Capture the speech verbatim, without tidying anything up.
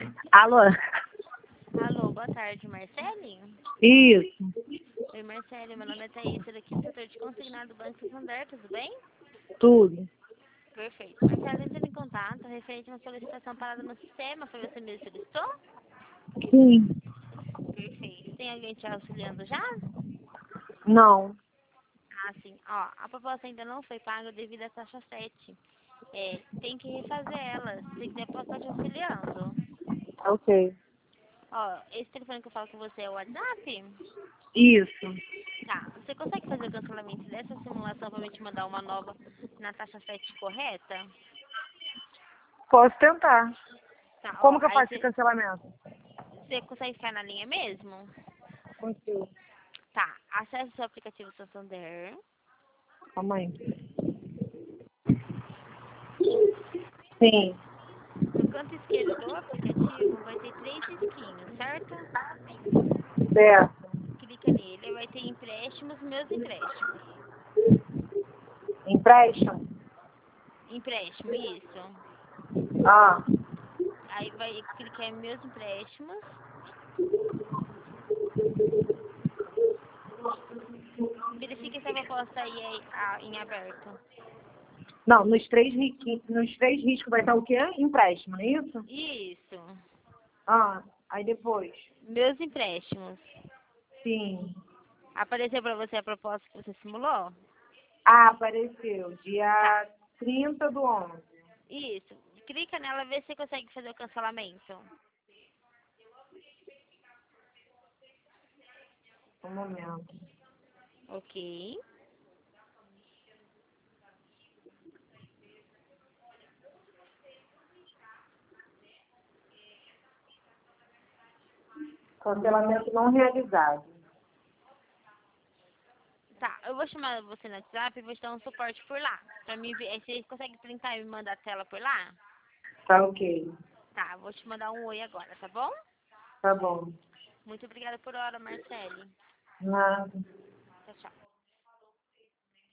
Alô? Alô, boa tarde, Marcele? Isso. Oi, Marcele, meu nome é Thaís, sou daqui do setor de consignado do Banco Santander, tudo bem? Tudo. Perfeito. Marcele, entrando em contato, referente a uma solicitação parada no sistema, foi você mesmo que solicitou? Sim. Perfeito. Tem alguém te auxiliando já? Não. Ah, sim. Ó, a proposta ainda não foi paga devido à taxa sete. É, tem que refazer ela. Se quiser, posso estar te auxiliando. Ok. Ó, esse telefone que eu falo com você é o WhatsApp? Isso. Tá. Você consegue fazer o cancelamento dessa simulação para mim te mandar uma nova na taxa sete correta? Posso tentar. Tá, ó. Como que eu Aí faço esse você cancelamento? você consegue ficar na linha mesmo? Consigo. Tá. Acesse o seu aplicativo Santander. Calma aí. Sim. No canto esquerdo do aplicativo vai ter três risquinhos, certo? Certo. Clica nele, vai ter empréstimos, meus empréstimos. Empréstimo? Empréstimo, isso. Ah. Aí vai clicar em meus empréstimos. Verifique se a proposta aí é ah, em aberto. Não, nos três, risqui... nos três riscos vai estar o quê? Empréstimo, não é isso? Isso. Ah. Aí depois? Meus empréstimos. Sim. Apareceu para você a proposta que você simulou? Ah, apareceu. Tá. Dia trinta do onze. Isso. Clica nela e vê se você consegue fazer o cancelamento. Um momento. Ok. Cancelamento não realizado. Tá, eu vou chamar você no WhatsApp e vou te dar um suporte por lá. Pra mim ver. Aí você consegue printar e me mandar a tela por lá? Tá ok. Tá, vou te mandar um oi agora, tá bom? Tá bom. Muito obrigada por hora, Marcele. Nada. Tchau, tchau.